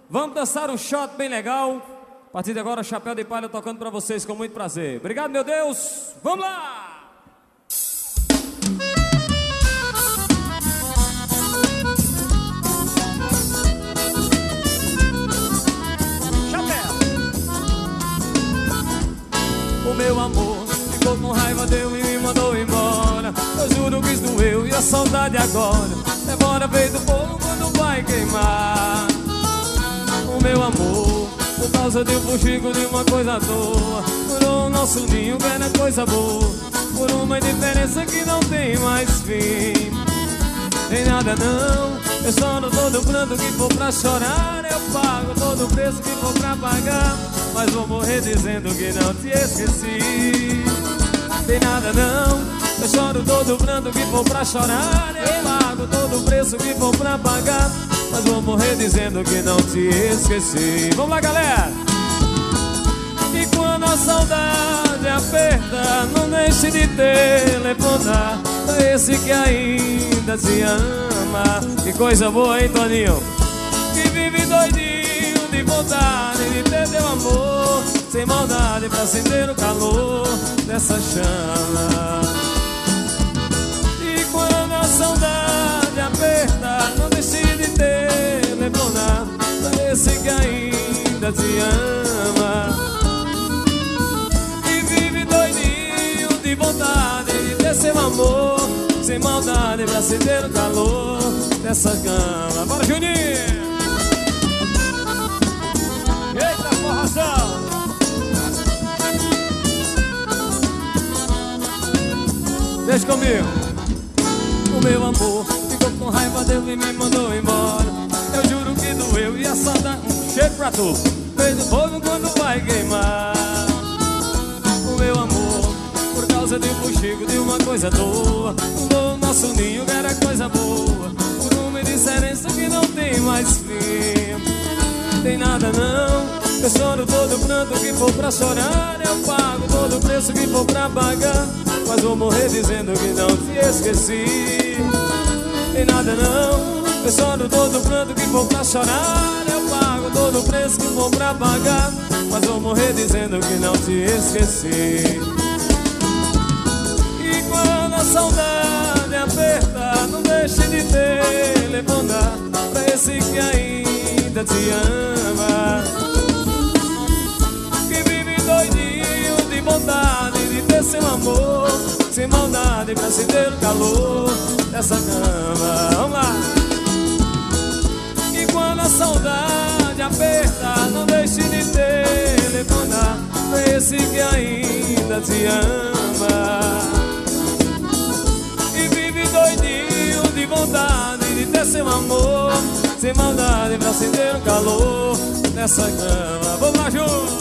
Vamos dançar um shot bem legal. A partir de agora, Chapéu de Palha tocando pra vocês com muito prazer. Obrigado, meu Deus. Vamos lá! O meu amor ficou com raiva, deu e me mandou embora. Eu juro que isso doeu e a saudade agora demora feito fogo quando vai queimar. O meu amor, por causa de um fuxico de uma coisa à toa, furou o nosso ninho que era coisa boa, por uma indiferença que não tem mais fim. Tem nada não, eu choro todo pranto que for pra chorar, eu pago todo o preço que for pra pagar, mas vou morrer dizendo que não te esqueci. Tem nada não, eu choro todo pranto que for pra chorar, eu pago todo o preço que for pra pagar, mas vou morrer dizendo que não te esqueci. Vamos lá, galera! E quando a saudade aperta, não deixe de telefonar pra esse que ainda te ama. Que coisa boa, hein, Toninho? Que vive doidinho de vontade de ter teu amor, sem maldade pra acender o calor dessa chama. E quando a saudade aperta, não deixe de telefonar pra esse que ainda te ama. De vontade de ter seu amor, sem maldade pra acender o calor dessa cama. Bora, Juninho! Eita, forração! Deixa comigo. O meu amor ficou com raiva, deu e me mandou embora. Eu juro que doeu e a saudade... Cheiro pra tu! Fez o fogo quando vai queimar. O meu amor, por causa de um fuxico de uma coisa boa, mudou o nosso ninho que era coisa boa, por uma indiferença que não tem mais fim. Tem nada não, eu choro todo pranto que for pra chorar, eu pago todo o preço que for pra pagar, mas vou morrer dizendo que não te esqueci. Tem nada não, eu choro todo pranto que for pra chorar, eu pago todo o preço que for pra pagar, mas vou morrer dizendo que não te esqueci. Quando a saudade aperta, não deixe de telefonar pra esse que ainda te ama, que vive doidinho de vontade de ter seu amor, sem maldade pra acender o calor dessa cama. Vamos lá! E quando a saudade aperta, não deixe de telefonar pra esse que ainda te ama, doidinho de vontade de ter seu amor, sem maldade pra acender o calor dessa cama. Vamos lá, junto!